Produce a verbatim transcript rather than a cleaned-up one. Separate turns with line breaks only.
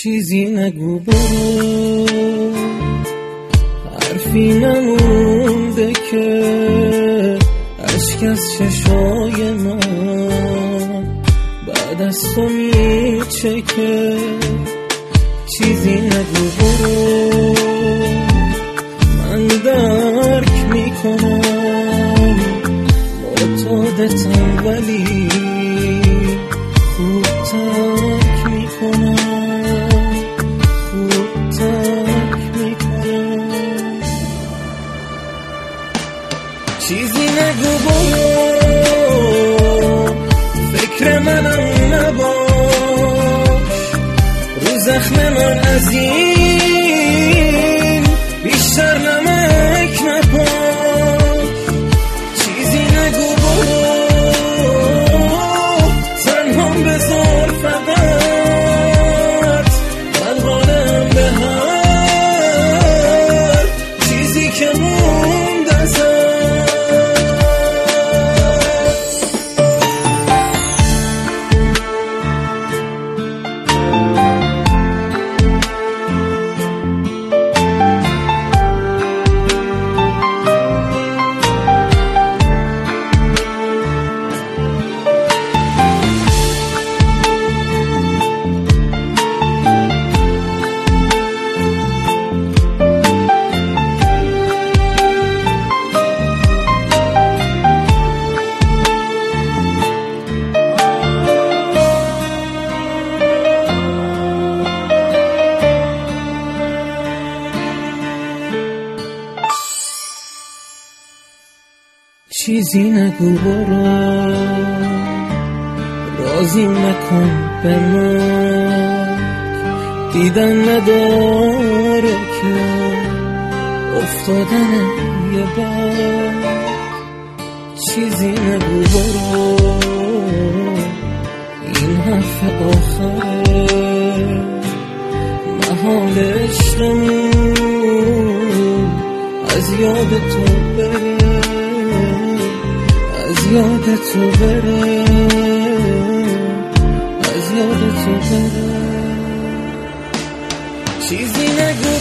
چیزی نگو برو، حرفی نمونده که اشک از چشای من بعد از تو میچکه. چیزی نگو برو، من درک میکنم معتادتم ولی خوب ترک میکنم، خوب ترک میکنم. چیزی نگو برو، فکر منم نباش، رو زخم من از این بیشتر نمک نپاش. چیزی نگو برو، تنهام بذار فقط، من غالم به هر چیزی که موند ازت. چیزی نگو برو، راضی نکن به من، دیدن نداره که افتادن یه بار. چیزی نگو برو، این حرف آخره، محال عشقمون از یاد تو بره، از یاد تو بره، از یاد تو بره. چیزی نگو